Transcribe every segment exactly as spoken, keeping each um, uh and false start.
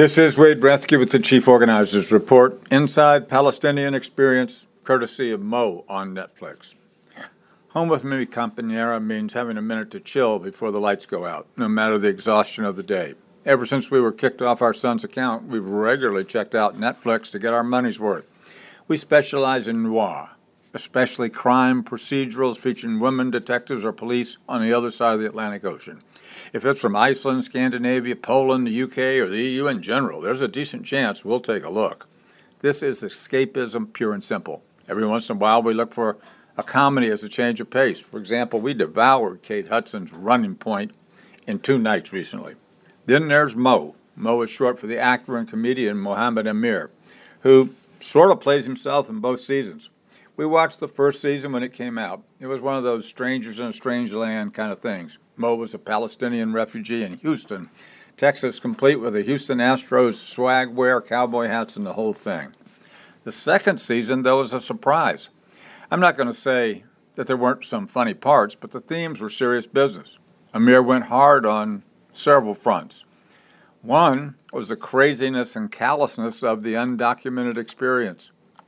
This is Wade Brethke with the Chief Organizers Report, Inside Palestinian Experience, courtesy of Mo on Netflix. Home with mi compañera means having a minute to chill before the lights go out, no matter the exhaustion of the day. Ever since we were kicked off our son's account, we've regularly checked out Netflix to get our money's worth. We specialize in noir, especially crime procedurals featuring women detectives or police on the other side of the Atlantic Ocean. If it's from Iceland, Scandinavia, Poland, the U K, or the E U in general, there's a decent chance we'll take a look. This is escapism pure and simple. Every once in a while, we look for a comedy as a change of pace. For example, we devoured Kate Hudson's Running Point in two nights recently. Then there's Mo. Mo is short for the actor and comedian Mohammed Amir, who sort of plays himself in both seasons. We watched the first season when it came out. It was one of those strangers in a strange land kind of things. Mo was a Palestinian refugee in Houston, Texas, complete with the Houston Astros swag wear, cowboy hats, and the whole thing. The second season, though, was a surprise. I'm not going to say that there weren't some funny parts, but the themes were serious business. Amir went hard on several fronts. One was the craziness and callousness of the undocumented experience.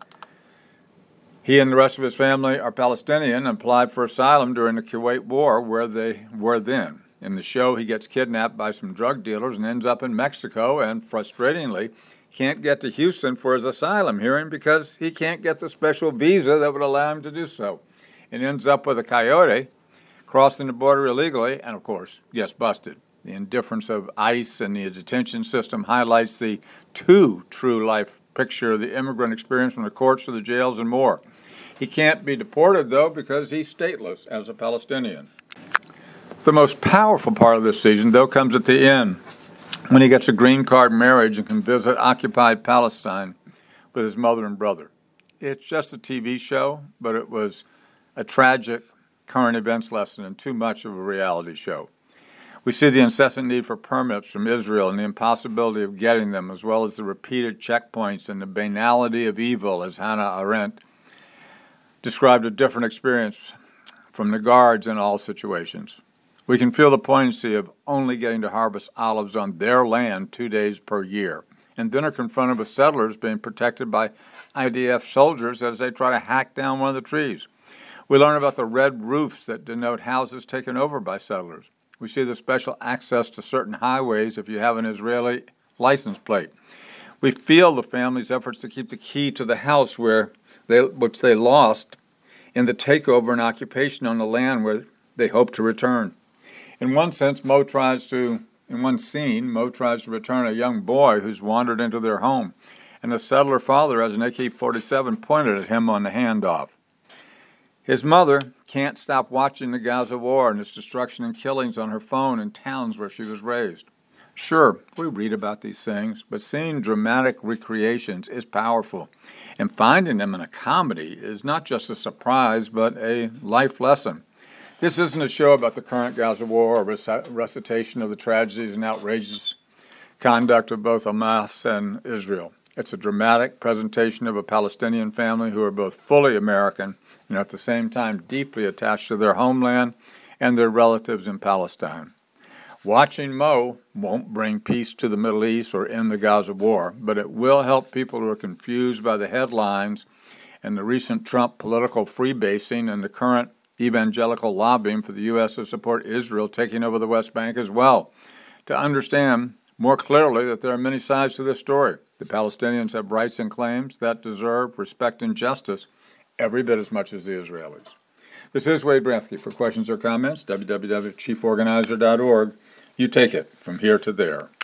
He and the rest of his family are Palestinian and applied for asylum during the Kuwait War, where they were then. In the show, he gets kidnapped by some drug dealers and ends up in Mexico and, frustratingly, can't get to Houston for his asylum hearing because he can't get the special visa that would allow him to do so. And ends up with a coyote, crossing the border illegally, and, of course, gets busted. The indifference of ICE and the detention system highlights the too true-life picture of the immigrant experience from the courts to the jails and more. He can't be deported, though, because he's stateless as a Palestinian. The most powerful part of this season, though, comes at the end, when he gets a green card marriage and can visit occupied Palestine with his mother and brother. It's just a T V show, but it was a tragic current events lesson and too much of a reality show. We see the incessant need for permits from Israel and the impossibility of getting them, as well as the repeated checkpoints and the banality of evil, as Hannah Arendt described a different experience from the guards in all situations. We can feel the poignancy of only getting to harvest olives on their land two days per year, and then are confronted with settlers being protected by I D F soldiers as they try to hack down one of the trees. We learn about the red roofs that denote houses taken over by settlers. We see the special access to certain highways if you have an Israeli license plate. We feel the family's efforts to keep the key to the house where they, which they lost in the takeover and occupation on the land where they hope to return. In one sense, Mo tries to, in one scene, Mo tries to return a young boy who's wandered into their home, and the settler father has an A K forty-seven pointed at him on the handoff. His mother can't stop watching the Gaza war and its destruction and killings on her phone in towns where she was raised. Sure, we read about these things, but seeing dramatic recreations is powerful, and finding them in a comedy is not just a surprise, but a life lesson. This isn't a show about the current Gaza war or a recitation of the tragedies and outrageous conduct of both Hamas and Israel. It's a dramatic presentation of a Palestinian family who are both fully American and at the same time deeply attached to their homeland and their relatives in Palestine. Watching Mo won't bring peace to the Middle East or end the Gaza war, but it will help people who are confused by the headlines and the recent Trump political freebasing and the current evangelical lobbying for the U S to support Israel taking over the West Bank as well, to understand more clearly that there are many sides to this story. The Palestinians have rights and claims that deserve respect and justice every bit as much as the Israelis. This is Wade Brethke. For questions or comments, w w w dot chief organizer dot org. You take it from here to there.